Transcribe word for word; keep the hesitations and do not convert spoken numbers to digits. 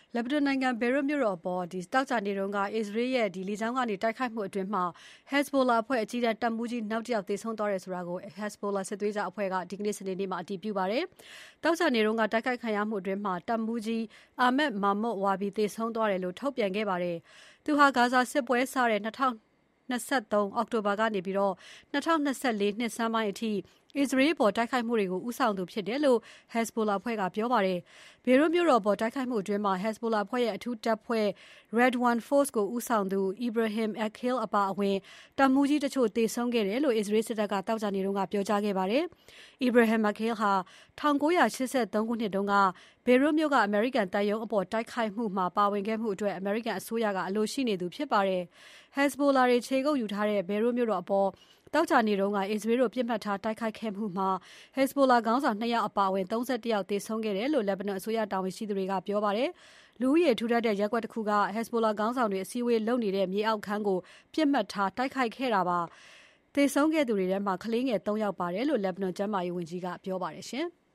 လက်ဘနွန်နိုင်ငံဘေရွတ်မြို့တော်အပေါ်ဒီတောက်ကြနေတုန်းကအစ္စရေးရဲ့ဒီလေကြောင်းကနေတိုက်ခိုက်မှုအတွင်းမှာ Hezbollah အဖွဲ့အကြီးအကဲတပ်မှူးကြီးနောက်တစ်ယောက်သေဆုံးသွားတယ်ဆိုတာကို Hezbollah စစ်သွေးကြွအဖွဲ့ကဒီကနေ့စနေနေ့မှာအတည်ပြုပါတယ်။တောက်ကြနေတုန်းကတိုက်ခိုက်ခံရမှုအတွင်းမှာတပ်မှူးကြီး Ahmed Mahmoud Wabi သေဆုံးသွားတယ်လို့ထုတ်ပြန်ခဲ့ပါတယ်။သူဟာဂါဇာစစ်ပွဲစတဲ့၂၀၂၃အောက်တိုဘာကနေပြီးတော့၂၀၂၄နှစ်ဆန်းပိုင်းအထိအစ္စရေးပေါ်တိုက်ခိုက်မှုတွေကိုဦးဆောင်သူဖြစ်တယ်လို့ Hezbollah အဖွဲ့ကပြောပါတယ်။ဘေရွတ်မြို့တော်ပေါ်တိုက်ခိုက်မှုအတွင်းမှာ Hezbollah အဖွဲ့ရဲ့အထူးတပ်ဖွဲ့ Redwan Force ကိုဦးဆောင်သူ Ibrahim Aqil အပါအဝင်တပ်မှူးကြီးတချို့သေဆုံးခဲ့တယ်လို့အစ္စရေးစစ်တပ်ကတောက်ကြနေတုန်းကပြောကြားခဲ့ပါတယ်။ Ibrahim Aqil ဟာ၁၉၈၃ခုနှစ်တုန်းကဘေရွတ်မြို့ကအမေရိကန်တပ်ရုံးအပေါ်တိုက်ခိုက်မှုမှာပါဝင်ခဲ့မှုအတွက်အမေရိကန်အစိုးရကအလိုရှိနေသူဖြစ်ပါတယ်။ Hezbollah တွေခြေကုပ်ယူထားတဲ့ဘေရွတ်မြို့တော်အပေါ်တောက်ကြနေတုန်းကအစ္စရေးတို့ပြစ်မှတ်ထားတိုက်ခိုက်ခဲ့မှုမှာ Hezbollah ခေါင်းဆောင်၂ယောက်အပါအဝင်၃၁ယောက်သေဆုံးခဲ့တယ်လို့လက်ဘနွန်အစိုးရတာဝန်ရှိသူတွေကပြောပါတယ်။လူဦးရေထူထပ်တဲ့ရပ်ကွက်တစ်ခုက Hezbollah ခေါင်းဆောင်တွေအစည်းအဝေးလုပ်နေတဲ့မြေအောက်ခန်းကိုပြစ်မှတ်ထားတိုက်ခိုက်ခဲ့တာပါ။သေဆုံးခဲ့သူတွေထဲမှာကလေးငယ်၃ယောက်ပါတယ်လို့လက်ဘနွန်ကျန်းမာရေးဝန်ကြီးကပြောပါတယ်ရှင်။